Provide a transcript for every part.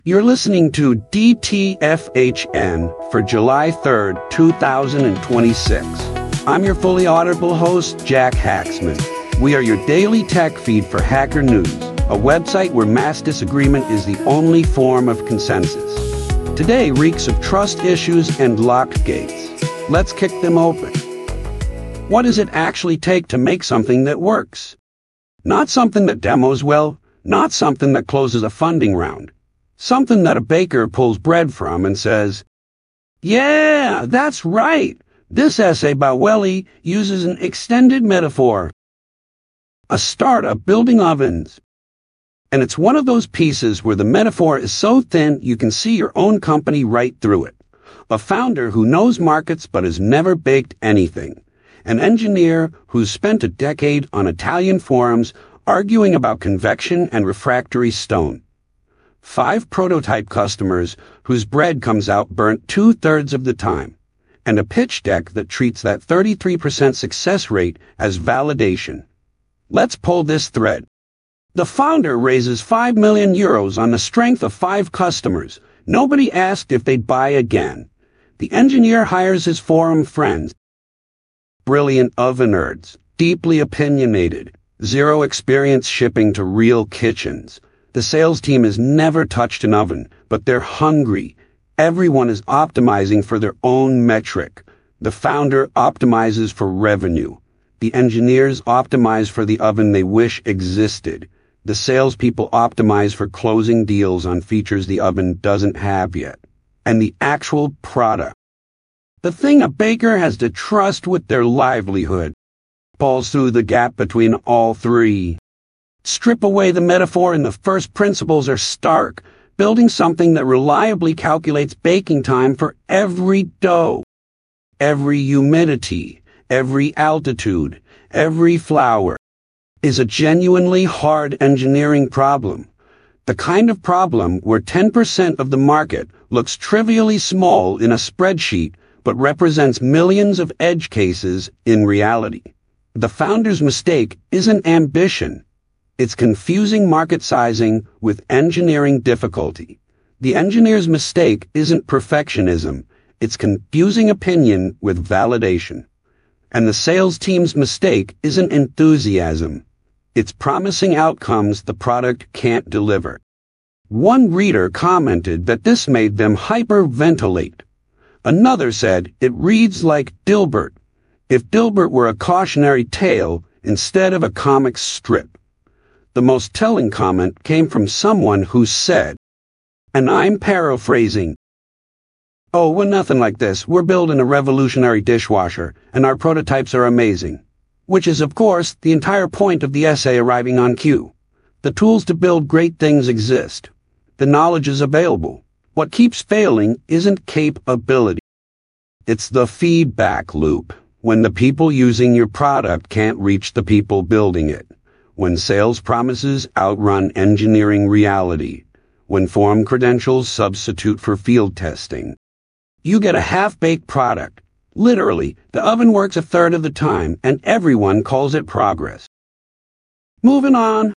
You're listening to DTFHN for July 3rd, 2026. I'm your fully audible host, Jack Haxman. We are your daily tech feed for Hacker News, a website where mass disagreement is the only form of consensus. Today reeks of trust issues and locked gates. Let's kick them open. What does it actually take to make something that works? Not something that demos well, not something that closes a funding round. Something that a baker pulls bread from and says, "Yeah, that's right. This essay by Welly uses an extended metaphor." A startup building ovens. And it's one of those pieces where the metaphor is so thin you can see your own company right through it. A founder who knows markets but has never baked anything. An engineer who's spent a decade on Italian forums arguing about convection and refractory stone. 5 prototype customers whose bread comes out burnt 2/3 of the time. And a pitch deck that treats that 33% success rate as validation. Let's pull this thread. The founder raises €5 million on the strength of 5 customers. Nobody asked if they'd buy again. The engineer hires his forum friends. Brilliant oven nerds, deeply opinionated, zero experience shipping to real kitchens. The sales team has never touched an oven, but they're hungry. Everyone is optimizing for their own metric. The founder optimizes for revenue. The engineers optimize for the oven they wish existed. The salespeople optimize for closing deals on features the oven doesn't have yet. And the actual product, the thing a baker has to trust with their livelihood, falls through the gap between all three. Strip away the metaphor and the first principles are stark, building something that reliably calculates baking time for every dough, every humidity, every altitude, every flour, is a genuinely hard engineering problem. The kind of problem where 10% of the market looks trivially small in a spreadsheet but represents millions of edge cases in reality. The founder's mistake isn't ambition. It's confusing market sizing with engineering difficulty. The engineer's mistake isn't perfectionism. It's confusing opinion with validation. And the sales team's mistake isn't enthusiasm. It's promising outcomes the product can't deliver. One reader commented that this made them hyperventilate. Another said it reads like Dilbert, if Dilbert were a cautionary tale instead of a comic strip. The most telling comment came from someone who said, and I'm paraphrasing, "Oh, we're nothing like this. We're building a revolutionary dishwasher, and our prototypes are amazing." Which is, of course, the entire point of the essay arriving on cue. The tools to build great things exist. The knowledge is available. What keeps failing isn't capability. It's the feedback loop. When the people using your product can't reach the people building it. When sales promises outrun engineering reality. When form credentials substitute for field testing. You get a half-baked product. Literally, the oven works 1/3 of the time, and everyone calls it progress. Moving on.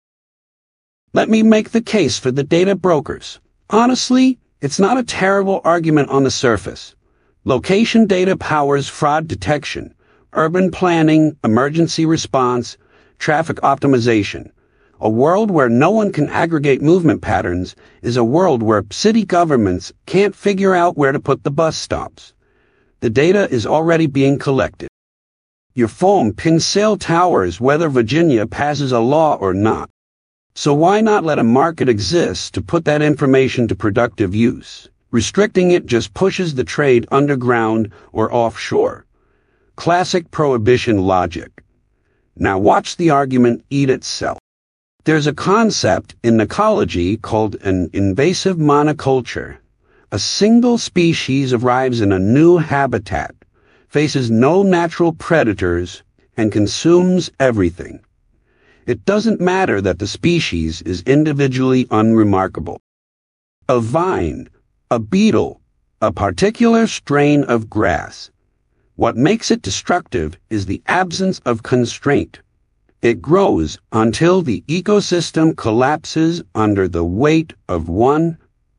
Let me make the case for the data brokers. Honestly, it's not a terrible argument on the surface. Location data powers fraud detection, urban planning, emergency response, traffic optimization. A world where no one can aggregate movement patterns is a world where city governments can't figure out where to put the bus stops. The data is already being collected. Your phone pings cell towers whether Virginia passes a law or not. So why not let a market exist to put that information to productive use? Restricting it just pushes the trade underground or offshore. Classic prohibition logic. Now watch the argument eat itself. There's a concept in ecology called an invasive monoculture. A single species arrives in a new habitat, faces no natural predators, and consumes everything. It doesn't matter that the species is individually unremarkable. A vine, a beetle, a particular strain of grass. What makes it destructive is the absence of constraint. It grows until the ecosystem collapses under the weight of one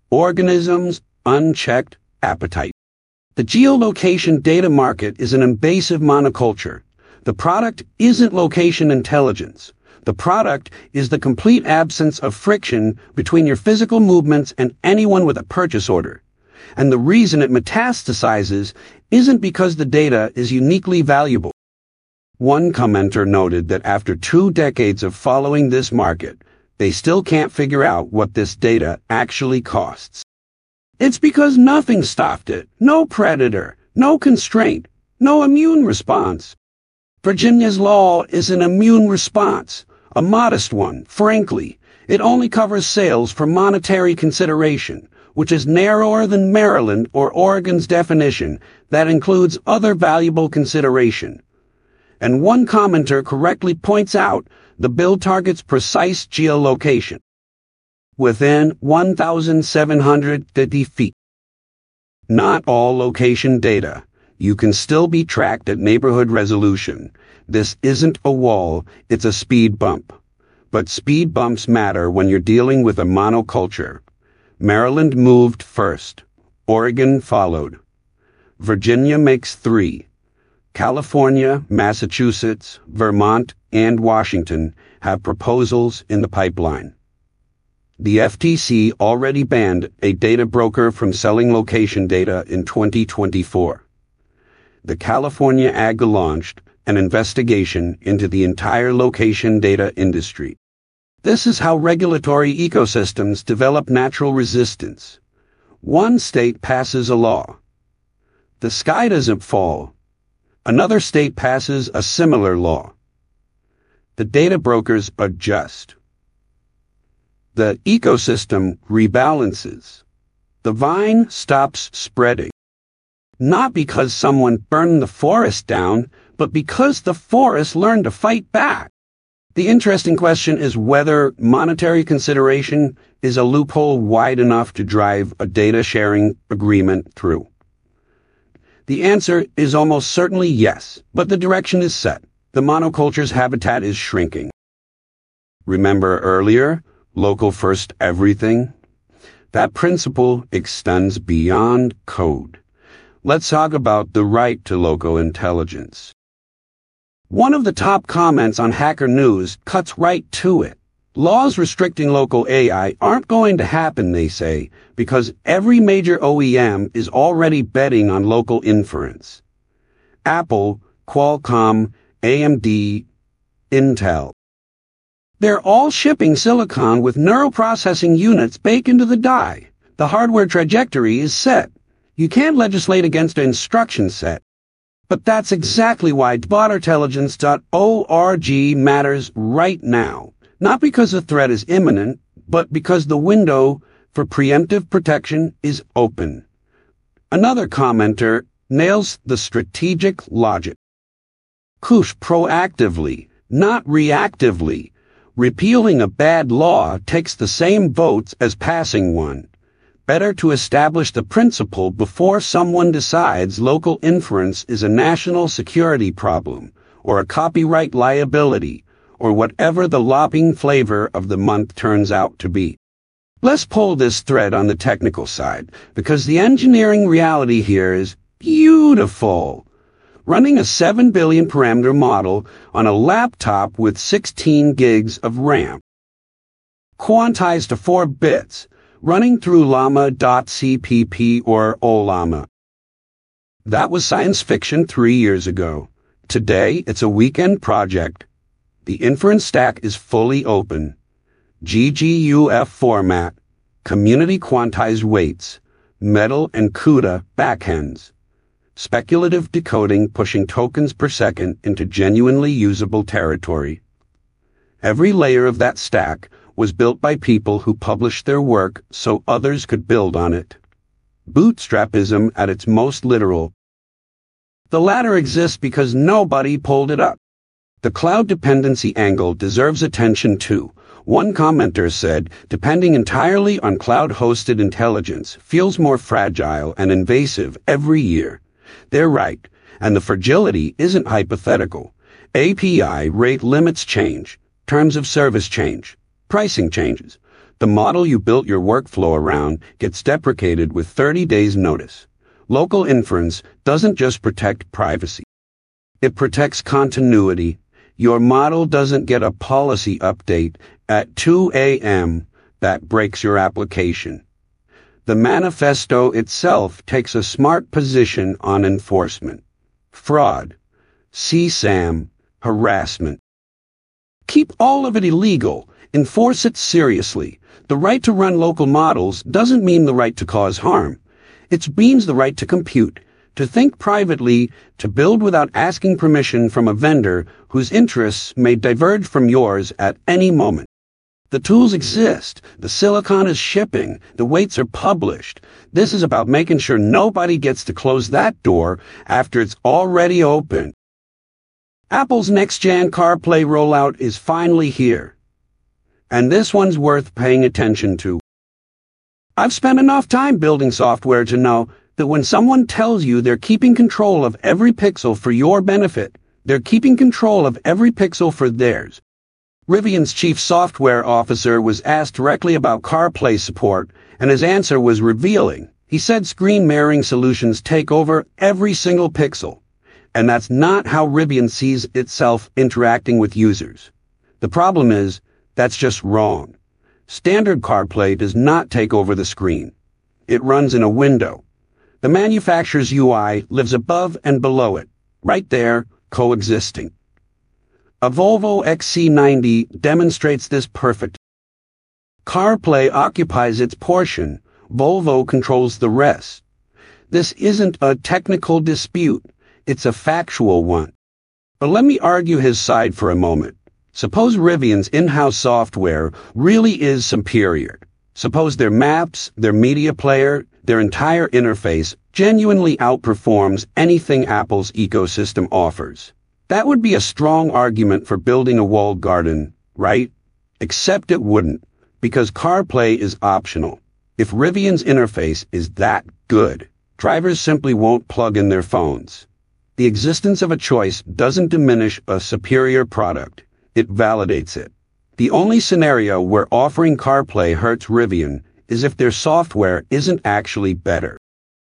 organisms, unchecked appetite. The geolocation data market is an invasive monoculture. The product isn't location intelligence. The product is the complete absence of friction between your physical movements and anyone with a purchase order. And the reason it metastasizes isn't because the data is uniquely valuable. One commenter noted that after 2 decades of following this market, they still can't figure out what this data actually costs. It's because nothing stopped it. No predator, no constraint, no immune response. Virginia's law is an immune response, a modest one, frankly. It only covers sales for monetary consideration, which is narrower than Maryland or Oregon's definition that includes other valuable consideration. And one commenter correctly points out the bill targets precise geolocation within 1,750 feet. Not all location data. You can still be tracked at neighborhood resolution. This isn't a wall, it's a speed bump. But speed bumps matter when you're dealing with a monoculture. Maryland moved first. Oregon followed. Virginia makes 3. California, Massachusetts, Vermont, and Washington have proposals in the pipeline. The FTC already banned a data broker from selling location data in 2024. The California AGA launched an investigation into the entire location data industry. This is how regulatory ecosystems develop natural resistance. One state passes a law. The sky doesn't fall. Another state passes a similar law. The data brokers adjust. The ecosystem rebalances. The vine stops spreading. Not because someone burned the forest down, but because the forest learned to fight back. The interesting question is whether monetary consideration is a loophole wide enough to drive a data sharing agreement through. The answer is almost certainly yes, but the direction is set. The monoculture's habitat is shrinking. Remember earlier, local first everything? That principle extends beyond code. Let's talk about the right to local intelligence. One of the top comments on Hacker News cuts right to it. Laws restricting local AI aren't going to happen, they say, because every major OEM is already betting on local inference. Apple, Qualcomm, AMD, Intel. They're all shipping silicon with neural processing units baked into the die. The hardware trajectory is set. You can't legislate against an instruction set. But that's exactly why DebotIntelligence.org matters right now. Not because the threat is imminent, but because the window for preemptive protection is open. Another commenter nails the strategic logic. Push proactively, not reactively. Repealing a bad law takes the same votes as passing one. Better to establish the principle before someone decides local inference is a national security problem, or a copyright liability, or whatever the lobbying flavor of the month turns out to be. Let's pull this thread on the technical side, because the engineering reality here is beautiful. Running a 7 billion parameter model on a laptop with 16 gigs of RAM. Quantized to 4 bits, running through llama.cpp or Ollama. That was science fiction 3 years ago. Today, it's a weekend project. The inference stack is fully open. GGUF format, community quantized weights, Metal and CUDA backends. Speculative decoding pushing tokens per second into genuinely usable territory. Every layer of that stack was built by people who published their work so others could build on it. Bootstrapism at its most literal. The latter exists because nobody pulled it up. The cloud dependency angle deserves attention too. One commenter said, depending entirely on cloud-hosted intelligence feels more fragile and invasive every year. They're right, and the fragility isn't hypothetical. API rate limits change, terms of service change, pricing changes. The model you built your workflow around gets deprecated with 30 days notice. Local inference doesn't just protect privacy. It protects continuity. Your model doesn't get a policy update at 2 a.m. that breaks your application. The manifesto itself takes a smart position on enforcement. Fraud, CSAM, harassment. Keep all of it illegal. Enforce it seriously. The right to run local models doesn't mean the right to cause harm. It means the right to compute, to think privately, to build without asking permission from a vendor whose interests may diverge from yours at any moment. The tools exist. The silicon is shipping. The weights are published. This is about making sure nobody gets to close that door after it's already open. Apple's next-gen CarPlay rollout is finally here. And this one's worth paying attention to. I've spent enough time building software to know that when someone tells you they're keeping control of every pixel for your benefit, they're keeping control of every pixel for theirs. Rivian's chief software officer was asked directly about CarPlay support, and his answer was revealing. He said screen mirroring solutions take over every single pixel, and that's not how Rivian sees itself interacting with users. The problem is, that's just wrong. Standard CarPlay does not take over the screen. It runs in a window. The manufacturer's UI lives above and below it, right there, coexisting. A Volvo XC90 demonstrates this perfectly. CarPlay occupies its portion. Volvo controls the rest. This isn't a technical dispute. It's a factual one. But let me argue his side for a moment. Suppose Rivian's in-house software really is superior. Suppose their maps, their media player, their entire interface genuinely outperforms anything Apple's ecosystem offers. That would be a strong argument for building a walled garden, right? Except it wouldn't, because CarPlay is optional. If Rivian's interface is that good, drivers simply won't plug in their phones. The existence of a choice doesn't diminish a superior product. It validates it. The only scenario where offering CarPlay hurts Rivian is if their software isn't actually better.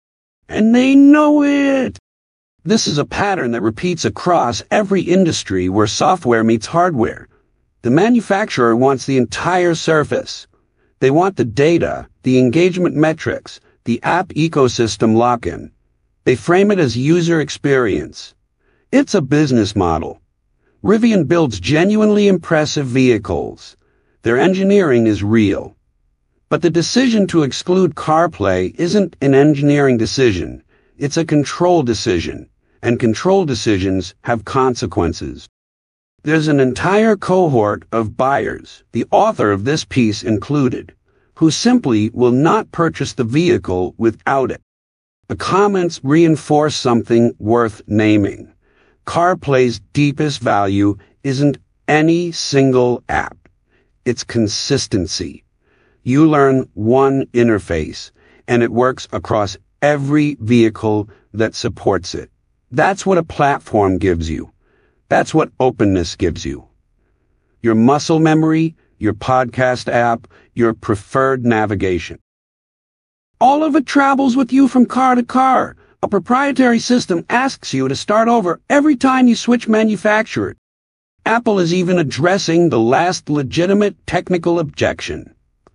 And they know it! This is a pattern that repeats across every industry where software meets hardware. The manufacturer wants the entire surface. They want the data, the engagement metrics, the app ecosystem lock-in. They frame it as user experience. It's a business model. Rivian builds genuinely impressive vehicles. Their engineering is real. But the decision to exclude CarPlay isn't an engineering decision. It's a control decision. And control decisions have consequences. There's an entire cohort of buyers, the author of this piece included, who simply will not purchase the vehicle without it. The comments reinforce something worth naming. CarPlay's deepest value isn't any single app. It's consistency. You learn one interface, and it works across every vehicle that supports it. That's what a platform gives you. That's what openness gives you. Your muscle memory, your podcast app, your preferred navigation. All of it travels with you from car to car. A proprietary system asks you to start over every time you switch manufacturer. Apple is even addressing the last legitimate technical objection.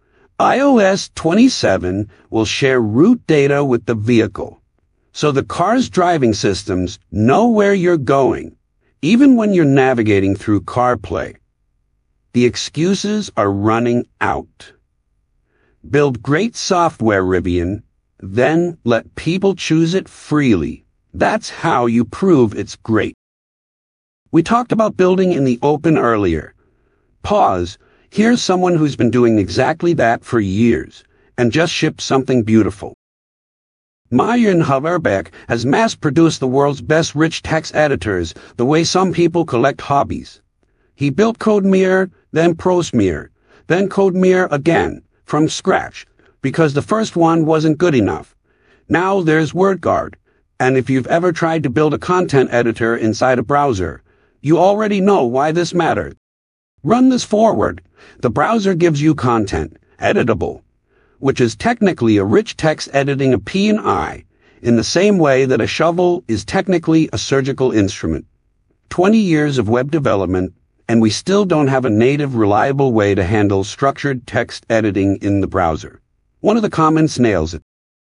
iOS 27 will share route data with the vehicle, so the car's driving systems know where you're going, even when you're navigating through CarPlay. The excuses are running out. Build great software, Rivian. Then let people choose it freely. That's how you prove it's great. We talked about building in the open earlier. Pause. Here's someone who's been doing exactly that for years and just shipped something beautiful. Marjan Haverbeck has mass-produced the world's best rich text editors the way some people collect hobbies. He built CodeMirror, then ProSmear, then CodeMirror again, from scratch, because the first one wasn't good enough. Now there's WordGuard, and if you've ever tried to build a content editor inside a browser, you already know why this matters. Run this forward. The browser gives you content, editable, which is technically a rich text editing a P&I, in the same way that a shovel is technically a surgical instrument. 20 years of web development, and we still don't have a native, reliable way to handle structured text editing in the browser. One of the comments nails it.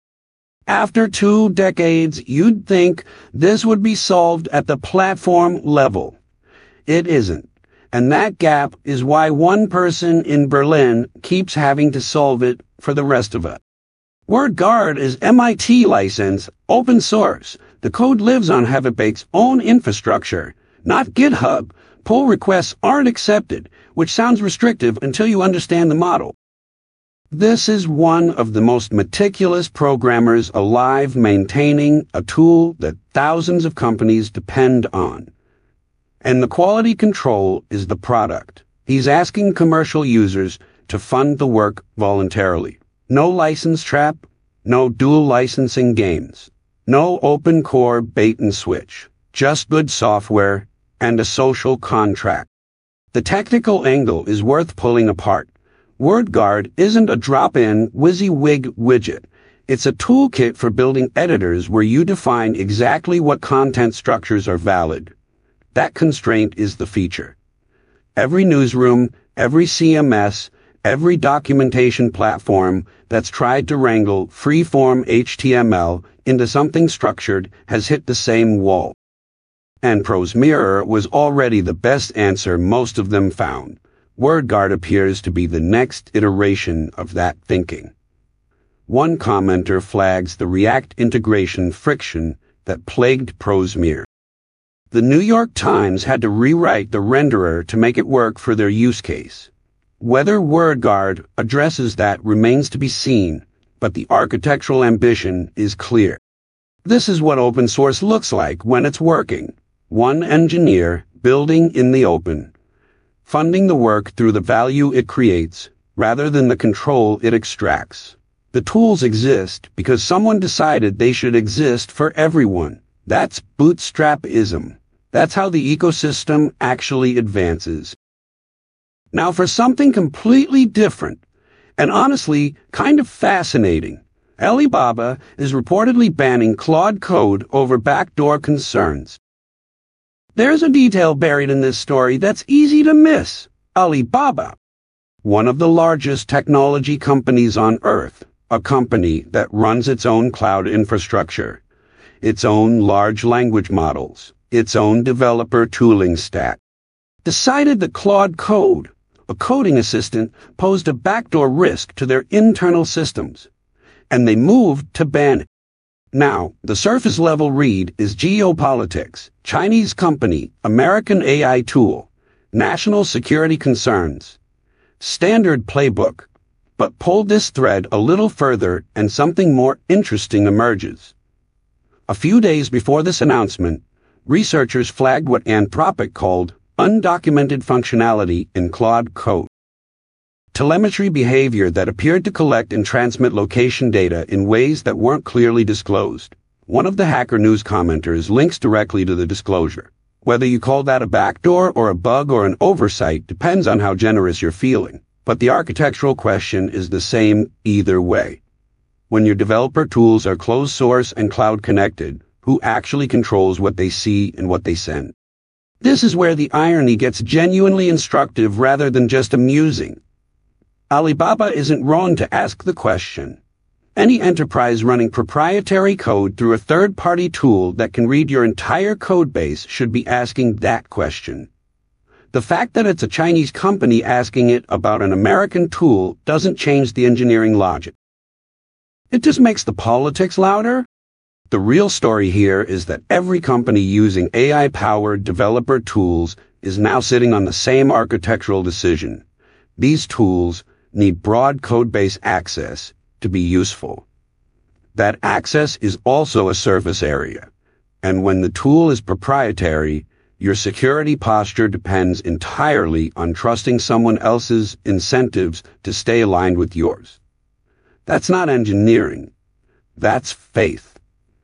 After 2 decades, you'd think this would be solved at the platform level. It isn't. And that gap is why one person in Berlin keeps having to solve it for the rest of us. WordGuard is MIT licensed, open source. The code lives on Heavybake's own infrastructure, not GitHub. Pull requests aren't accepted, which sounds restrictive until you understand the model. This is one of the most meticulous programmers alive, maintaining a tool that thousands of companies depend on. And the quality control is the product. He's asking commercial users to fund the work voluntarily. No license trap, no dual licensing games, no open core bait and switch, just good software and a social contract. The technical angle is worth pulling apart. WordGuard isn't a drop-in WYSIWYG widget. It's a toolkit for building editors where you define exactly what content structures are valid. That constraint is the feature. Every newsroom, every CMS, every documentation platform that's tried to wrangle free-form HTML into something structured has hit the same wall. And Prose Mirror was already the best answer most of them found. WordGuard appears to be the next iteration of that thinking. One commenter flags the React integration friction that plagued Prose Mirror. The New York Times had to rewrite the renderer to make it work for their use case. Whether WordGuard addresses that remains to be seen, but the architectural ambition is clear. This is what open source looks like when it's working. One engineer building in the open, funding the work through the value it creates rather than the control it extracts. The tools exist because someone decided they should exist for everyone. That's bootstrapism. That's how the ecosystem actually advances. Now for something completely different, and honestly kind of fascinating, Alibaba is reportedly banning Claude Code over backdoor concerns. There's a detail buried in this story that's easy to miss. Alibaba, one of the largest technology companies on Earth, a company that runs its own cloud infrastructure, its own large language models, its own developer tooling stack, decided that Claude Code, a coding assistant, posed a backdoor risk to their internal systems, and they moved to ban it. Now, the surface-level read is geopolitics, Chinese company, American AI tool, national security concerns. Standard playbook. But pull this thread a little further and something more interesting emerges. A few days before this announcement, researchers flagged what Anthropic called undocumented functionality in Claude Code. Telemetry behavior that appeared to collect and transmit location data in ways that weren't clearly disclosed. One of the Hacker News commenters links directly to the disclosure. Whether you call that a backdoor or a bug or an oversight depends on how generous you're feeling, but the architectural question is the same either way. When your developer tools are closed source and cloud connected, who actually controls what they see and what they send? This is where the irony gets genuinely instructive rather than just amusing. Alibaba isn't wrong to ask the question. Any enterprise running proprietary code through a third-party tool that can read your entire code base should be asking that question. The fact that it's a Chinese company asking it about an American tool doesn't change the engineering logic. It just makes the politics louder. The real story here is that every company using AI-powered developer tools is now sitting on the same architectural decision. These tools need broad codebase access to be useful. That access is also a surface area, and when the tool is proprietary, your security posture depends entirely on trusting someone else's incentives to stay aligned with yours. That's not engineering. That's faith.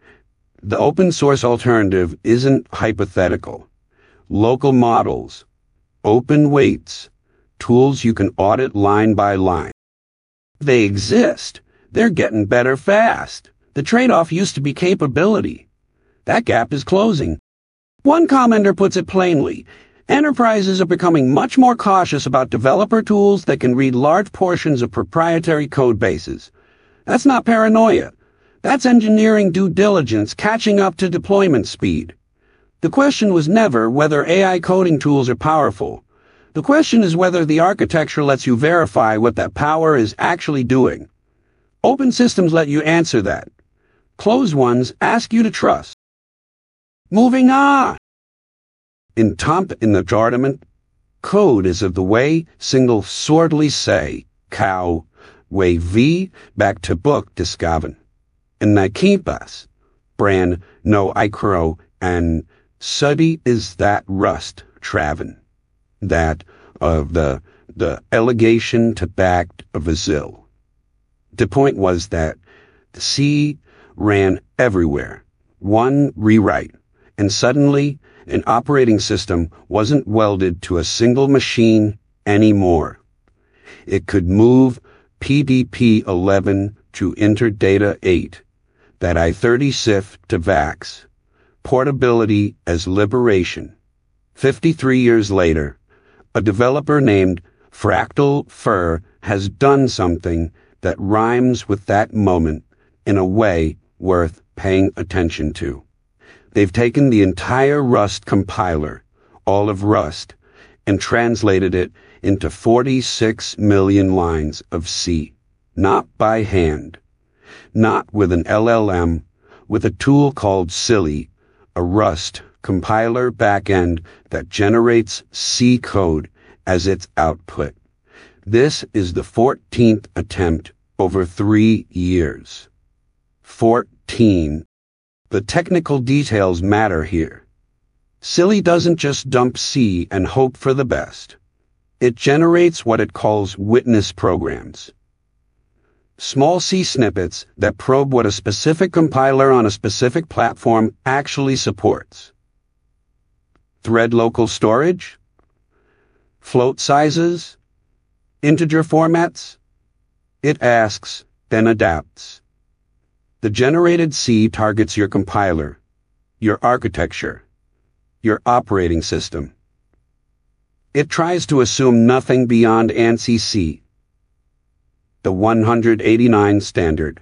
The open source alternative isn't hypothetical. Local models, open weights, tools you can audit line by line. They exist. They're getting better fast. The trade-off used to be capability. That gap is closing. One commenter puts it plainly. Enterprises are becoming much more cautious about developer tools that can read large portions of proprietary code bases. That's not paranoia. That's engineering due diligence catching up to deployment speed. The question was never whether AI coding tools are powerful. The question is whether the architecture lets you verify what that power is actually doing. Open systems let you answer that. Closed ones ask you to trust. Moving on. In the Testament, code is of the way, single swordly say, cow, way v, back to book discoven. In Nakipas, bran, no icro, and suddy is that rust, traven. That of the allegation to back of a zill. The point was that the C ran everywhere. One rewrite, and suddenly an operating system wasn't welded to a single machine anymore. It could move PDP 11 to Interdata 8, that I-30 SIF to VAX, portability as liberation. 53 years later, a developer named Fractal Fur has done something that rhymes with that moment in a way worth paying attention to. They've taken the entire Rust compiler, all of Rust, and translated it into 46 million lines of C, not by hand, not with an LLM, with a tool called Silly, a Rust compiler backend that generates C code as its output. This is the 14th attempt over 3 years. 14. The technical details matter here. Silly doesn't just dump C and hope for the best. It generates what it calls witness programs. Small C snippets that probe what a specific compiler on a specific platform actually supports. Thread local storage? Float sizes? Integer formats? It asks, then adapts. The generated C targets your compiler, your architecture, your operating system. It tries to assume nothing beyond ANSI C, the 189 standard,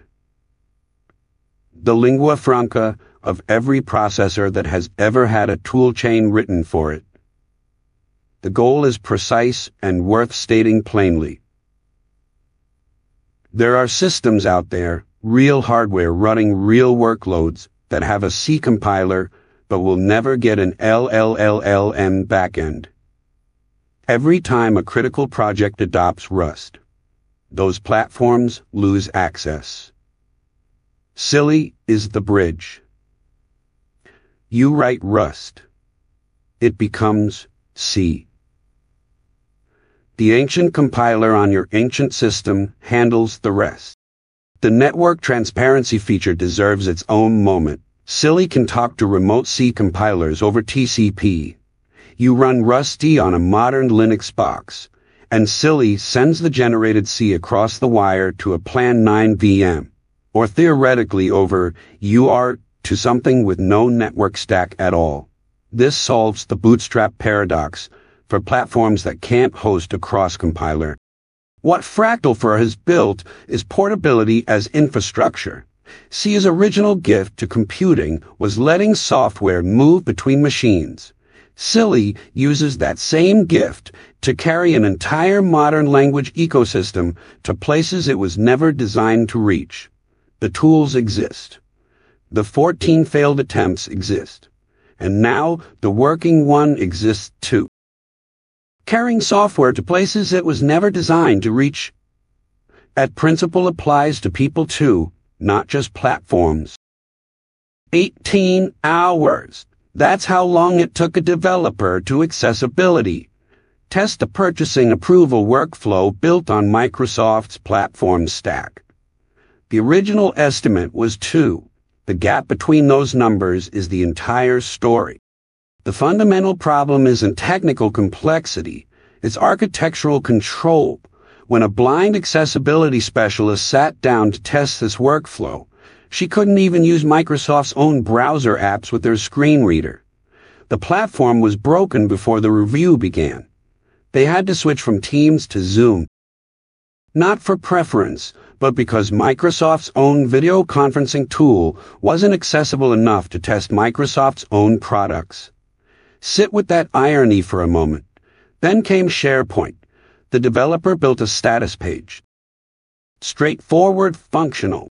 the lingua franca of every processor that has ever had a toolchain written for it. The goal is precise and worth stating plainly. There are systems out there, real hardware running real workloads that have a C compiler but will never get an LLLM backend. Every time a critical project adopts Rust, those platforms lose access. Silly is the bridge. You write Rust. It becomes C. The ancient compiler on your ancient system handles the rest. The network transparency feature deserves its own moment. Silly can talk to remote C compilers over TCP. You run Rusty on a modern Linux box, and Silly sends the generated C across the wire to a Plan 9 VM, or theoretically over UART to something with no network stack at all. This solves the bootstrap paradox for platforms that can't host a cross-compiler. What Fractal Fur has built is portability as infrastructure. C's original gift to computing was letting software move between machines. Silly uses that same gift to carry an entire modern language ecosystem to places it was never designed to reach. The tools exist. The 14 failed attempts exist. And now the working one exists too. Carrying software to places it was never designed to reach. That principle applies to people too, not just platforms. 18 hours. That's how long it took a developer to accessibility. Test a purchasing approval workflow built on Microsoft's platform stack. The original estimate was 2. The gap between those numbers is the entire story. The fundamental problem isn't technical complexity, it's architectural control. When a blind accessibility specialist sat down to test this workflow, she couldn't even use Microsoft's own browser apps with their screen reader. The platform was broken before the review began. They had to switch from Teams to Zoom. Not for preference, but because Microsoft's own video conferencing tool wasn't accessible enough to test Microsoft's own products. Sit with that irony for a moment. Then came SharePoint. The developer built a status page. Straightforward, functional.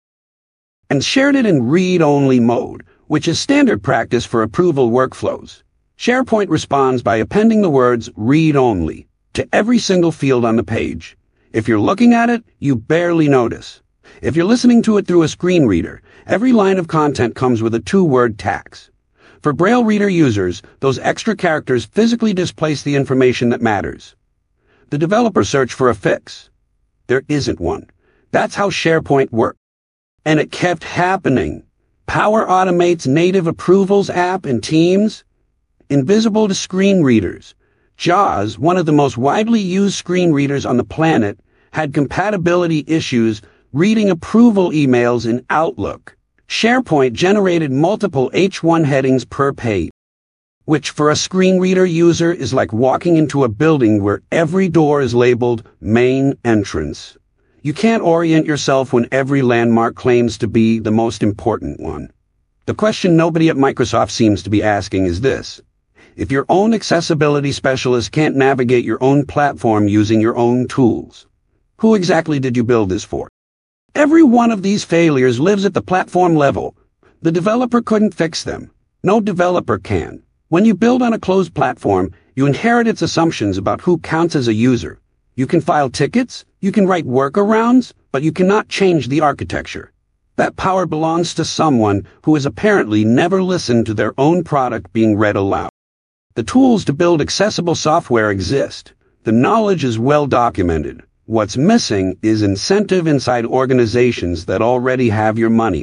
And shared it in read-only mode, which is standard practice for approval workflows. SharePoint responds by appending the words read-only to every single field on the page. If you're looking at it, you barely notice. If you're listening to it through a screen reader, every line of content comes with a 2-word tax. For Braille reader users, those extra characters physically displace the information that matters. The developer searched for a fix. There isn't one. That's how SharePoint worked. And it kept happening. Power Automate's native approvals app in Teams, invisible to screen readers. JAWS, one of the most widely used screen readers on the planet, had compatibility issues reading approval emails in Outlook. SharePoint generated multiple H1 headings per page, which for a screen reader user is like walking into a building where every door is labeled main entrance. You can't orient yourself when every landmark claims to be the most important one. The question nobody at Microsoft seems to be asking is this: if your own accessibility specialist can't navigate your own platform using your own tools, who exactly did you build this for? Every one of these failures lives at the platform level. The developer couldn't fix them. No developer can. When you build on a closed platform, you inherit its assumptions about who counts as a user. You can file tickets, you can write workarounds, but you cannot change the architecture. That power belongs to someone who has apparently never listened to their own product being read aloud. The tools to build accessible software exist. The knowledge is well documented. What's missing is incentive inside organizations that already have your money.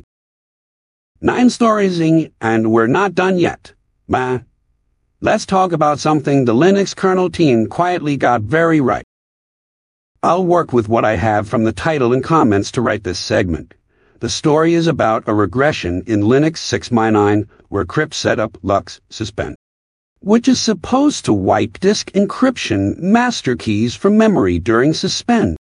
9 stories in, and we're not done yet. Let's talk about something the Linux kernel team quietly got very right. I'll work with what I have from the title and comments to write this segment. The story is about a regression in Linux 6.9 where crypt setup LUKS suspend, which is supposed to wipe disk encryption master keys from memory during suspend.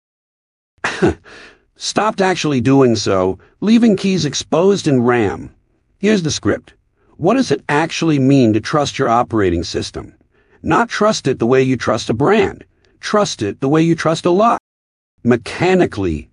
Stopped actually doing so, leaving keys exposed in RAM. Here's the script. What does it actually mean to trust your operating system? Not trust it the way you trust a brand. Trust it the way you trust a lock. Mechanically,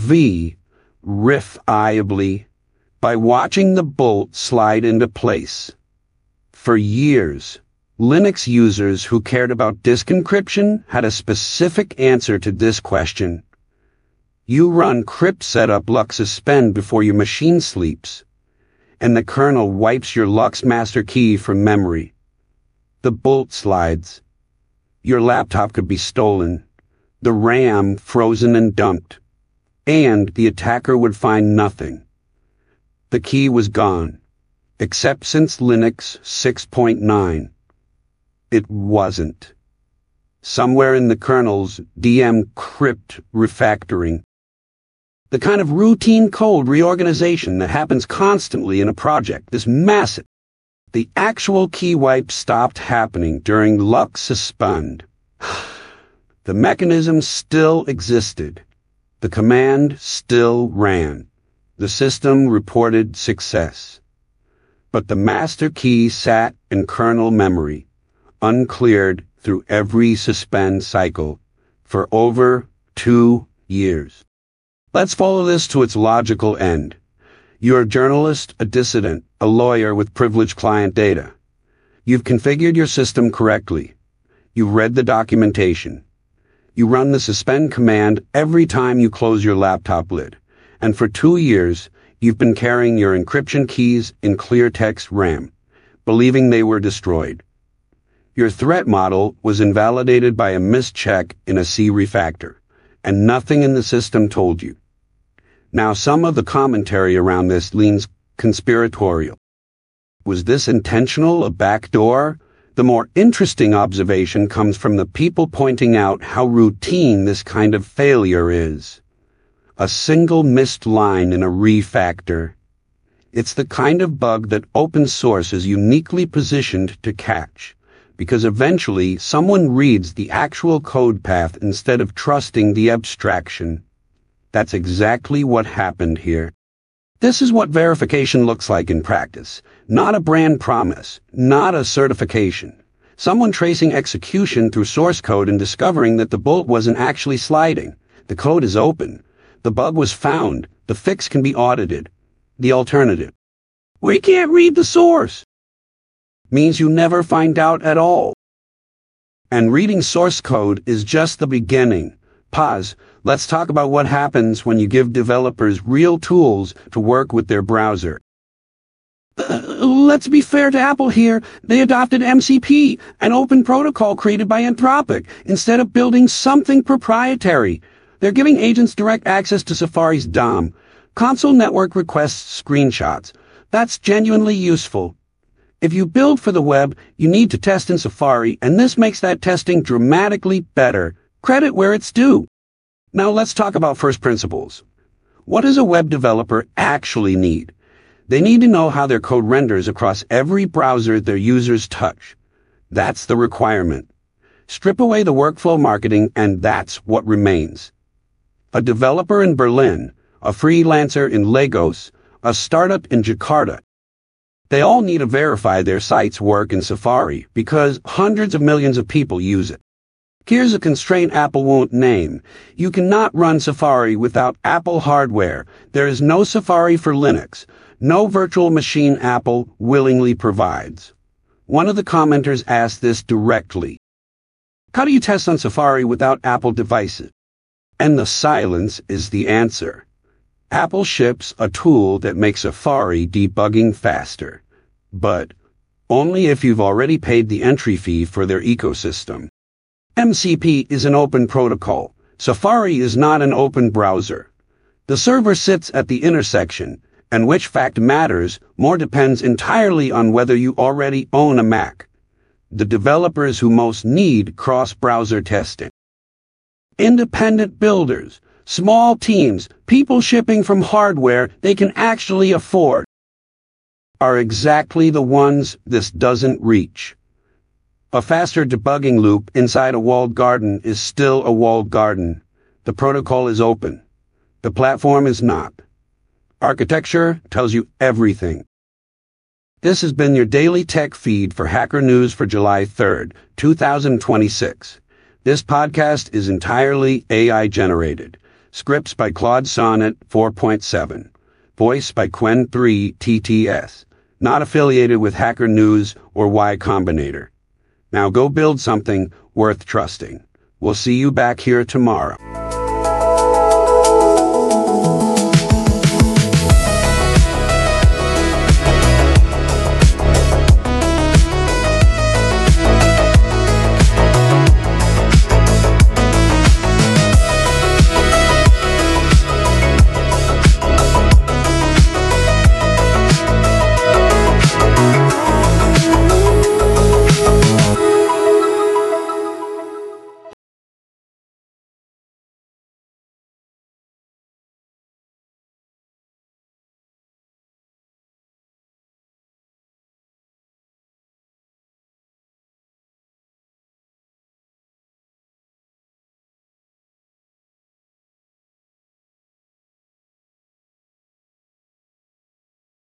verifiably, by watching the bolt slide into place. For years, Linux users who cared about disk encryption had a specific answer to this question. You run crypt setup LUKS suspend before your machine sleeps, and the kernel wipes your LUKS master key from memory. The bolt slides. Your laptop could be stolen, the RAM frozen and dumped, and the attacker would find nothing. The key was gone, except since Linux 6.9. It wasn't. Somewhere in the kernel's DM crypt refactoring. The kind of routine code reorganization that happens constantly in a project this massive. The actual key wipe stopped happening during LUKS suspend. The mechanism still existed. The command still ran. The system reported success. But the master key sat in kernel memory, uncleared through every suspend cycle, for over 2 years. Let's follow this to its logical end. You're a journalist, a dissident, a lawyer with privileged client data. You've configured your system correctly. You've read the documentation. You run the suspend command every time you close your laptop lid. And for 2 years, you've been carrying your encryption keys in clear text RAM, believing they were destroyed. Your threat model was invalidated by a mischeck in a C refactor, and nothing in the system told you. Now, some of the commentary around this leans conspiratorial. Was this intentional, a backdoor? The more interesting observation comes from the people pointing out how routine this kind of failure is. A single missed line in a refactor. It's the kind of bug that open source is uniquely positioned to catch, because eventually someone reads the actual code path instead of trusting the abstraction. That's exactly what happened here. This is what verification looks like in practice. Not a brand promise, not a certification. Someone tracing execution through source code and discovering that the bolt wasn't actually sliding. The code is open. The bug was found. The fix can be audited. The alternative: we can't read the source, means you never find out at all. And reading source code is just the beginning. Pause. Let's talk about what happens when you give developers real tools to work with their browser. Let's be fair to Apple here. They adopted MCP, an open protocol created by Anthropic, instead of building something proprietary. They're giving agents direct access to Safari's DOM. Console network requests screenshots. That's genuinely useful. If you build for the web, you need to test in Safari, and this makes that testing dramatically better. Credit where it's due. Now let's talk about first principles. What does a web developer actually need? They need to know how their code renders across every browser their users touch. That's the requirement. Strip away the workflow marketing, and that's what remains. A developer in Berlin, a freelancer in Lagos, a startup in Jakarta. They all need to verify their sites work in Safari because hundreds of millions of people use it. Here's a constraint Apple won't name. You cannot run Safari without Apple hardware. There is no Safari for Linux, no virtual machine Apple willingly provides. One of the commenters asked this directly. How do you test on Safari without Apple devices? And the silence is the answer. Apple ships a tool that makes Safari debugging faster. But only if you've already paid the entry fee for their ecosystem. MCP is an open protocol. Safari is not an open browser. The server sits at the intersection, and which fact matters more depends entirely on whether you already own a Mac. The developers who most need cross-browser testing. Independent builders, small teams, people shipping from hardware they can actually afford, are exactly the ones this doesn't reach. A faster debugging loop inside a walled garden is still a walled garden. The protocol is open. The platform is not. Architecture tells you everything. This has been your daily tech feed for Hacker News for July 3rd, 2026. This podcast is entirely AI generated. Scripts by Claude Sonnet 4.7. Voice by Qwen3 TTS. Not affiliated with Hacker News or Y Combinator. Now go build something worth trusting. We'll see you back here tomorrow.